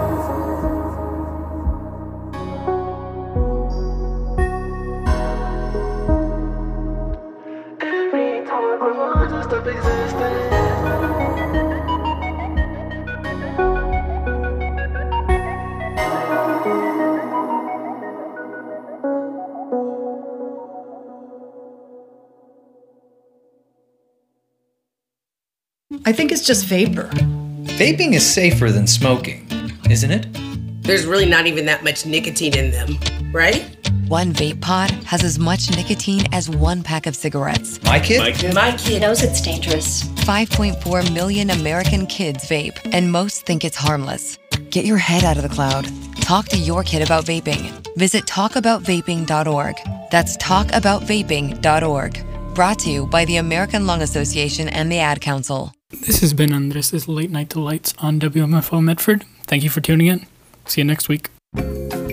Stop existing. I think it's just vapor. Vaping is safer than smoking, isn't it? There's really not even that much nicotine in them, right? One vape pod has as much nicotine as one pack of cigarettes. My kid? My kid, My kid knows it's dangerous. five point four million American kids vape, and most think it's harmless. Get your head out of the cloud. Talk to your kid about vaping. Visit talk about vaping dot org. That's talk about vaping dot org. Brought to you by the American Lung Association and the Ad Council. This has been Andres' Late Night Delights on W M F O Medford. Thank you for tuning in. See you next week.